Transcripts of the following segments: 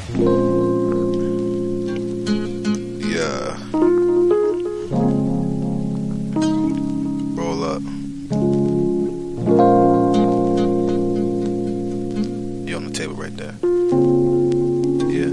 Yeah. Roll up. You on the table right there. Yeah.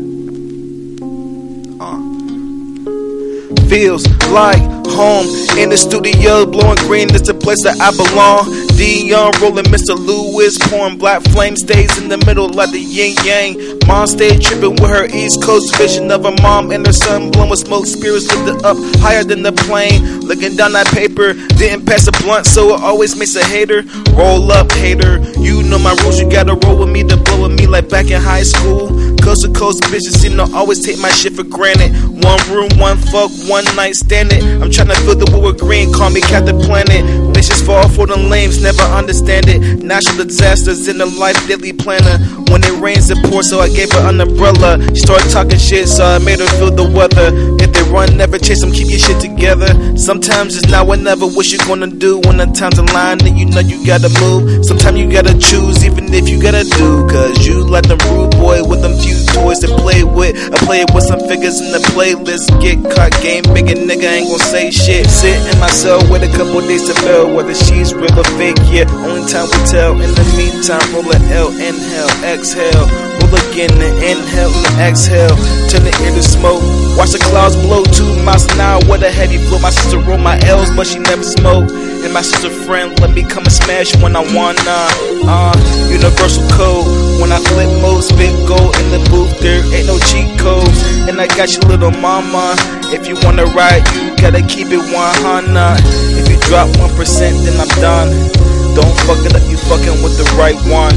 Feels like home in the studio, blowing green. That's the place that I belong. Dion rolling Mr. Lewis, pouring black flame, stays in the middle like the yin yang. Mom stayed tripping with her East Coast vision of her mom and her son, blowing with smoke. Spirits lifted up higher than the plane. Looking down that paper, didn't pass a blunt, so it always makes a hater. Roll up, hater. You know my rules. You gotta roll with me to blow with me like back in high school. Coast to coast bitches seem to always take my shit for granted. One room, one fuck, one night standing. I'm trying to fill the wood with green, call me Captain Planet. Bitches fall for the lames, never understand it. Natural disasters in the life daily planner. When it rains it pours, so I gave her an umbrella. She started talking shit, so I made her feel the weather. If they run, never chase them, keep your shit together. Sometimes it's now or never. What you gonna do when the time's in line and you know you gotta move? Sometimes you gotta choose, even if you gotta do. Cause you like the rude boy with them few toys to play with. I play with some figures in the playlist. Get caught, game big and nigga ain't gon' say shit. Sit in my cell, wait a couple days to fail. Whether she's real or fake, yeah, only time will tell. In the meantime, roll a L, inhale, exhale. Roll again and inhale and exhale. Turn the air to smoke. Watch the clouds blow 2 miles an hour with a heavy flow. My sister roll my L's, but she never smoked. And my sister friend let me come and smash when I wanna. Universal code. When I flip mode, spit gold in the booth, there ain't no cheat codes. And I got your little mama. If you wanna ride, you gotta keep it 100. If you drop 1%, then I'm done. Don't fuck it up, you fucking with the right one.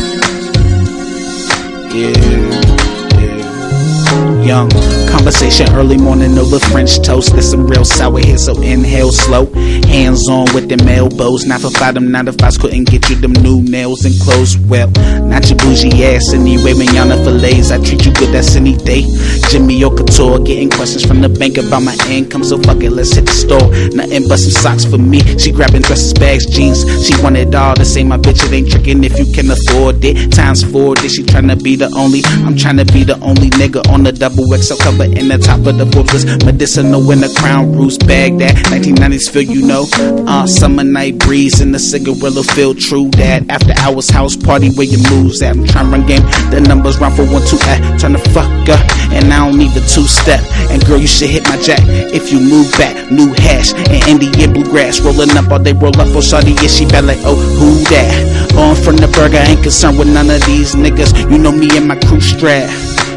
Young conversation early morning over French toast. There's some real sour here, so inhale slow. Hands on with them elbows. Not for 5, them 9 to 5s couldn't get you them new nails and clothes. Well, not your bougie ass anyway. Manana fillets, I treat you good, that's any day. Jimmy O Couture getting questions from the bank about my income, so fuck it, let's hit the store. Nothing but some socks for me. She grabbing dresses, bags, jeans. She want it all to say my bitch, it ain't tricking if you can afford it. Times 4, she tryna be the only. I'm tryna be the only nigga on the double XL cover in the top of the Forbes. Medicinal in the Crown Roots bag that 1990s feel, you know. Summer night breeze in the cigarillo feel. True that. After hours house party where your moves at. I'm trying to run game. The numbers round for 1, 2, turn the fuck up. And I don't need the 2-step. And girl, you should hit my jack if you move back. New hash and Indian bluegrass. Rolling up all day, roll up on shawty. Yeah, she bad like, oh, who that? On from the burger, ain't concerned with none of these niggas. You know me and my crew strap.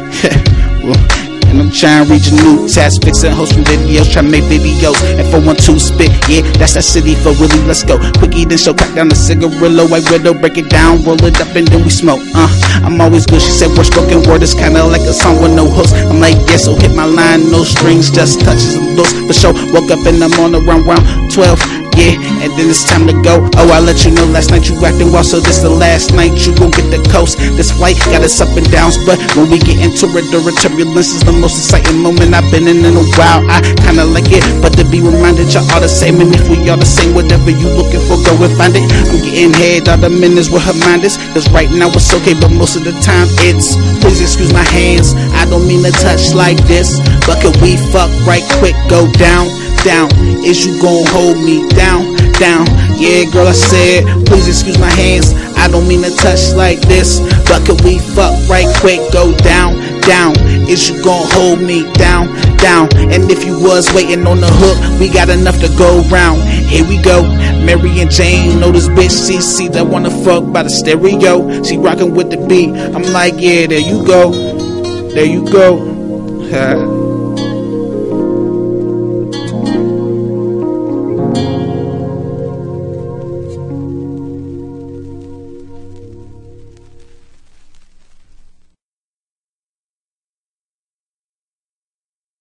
And I'm trying to reach a new task, fixing hosts from videos, trying to make videos. And 412 spit, yeah, that's that city for Willie, let's go. Quickie then show, crack down the cigarillo, white widow, break it down, roll it up and then we smoke. I'm always good, she said word spoken word is kinda like a song with no host. I'm like, yeah, so hit my line, no strings, just touches and looks. For sure, woke up in the morning around 12. Yeah, and then it's time to go. Oh, I let you know last night you acting well, so this the last night you gon' get the coast. This flight got us up and downs, but when we get into it, during turbulence is the most exciting moment I've been in a while. I kinda like it, but to be reminded y'all all the same, and if we all the same, whatever you looking for, go and find it. I'm getting head all the minutes with her mind is, cause right now it's okay, but most of the time it's, please excuse my hands, I don't mean to touch like this, but could we fuck right quick, go down? Down, is you gon' hold me down, down? Yeah, girl, I said, please excuse my hands, I don't mean to touch like this, but could we fuck right quick, go down, down? Is you gon' hold me down, down? And if you was waiting on the hook, we got enough to go round. Here we go, Mary and Jane, know this bitch CC that wanna fuck by the stereo. She rockin' with the beat, I'm like, yeah, there you go, there you go.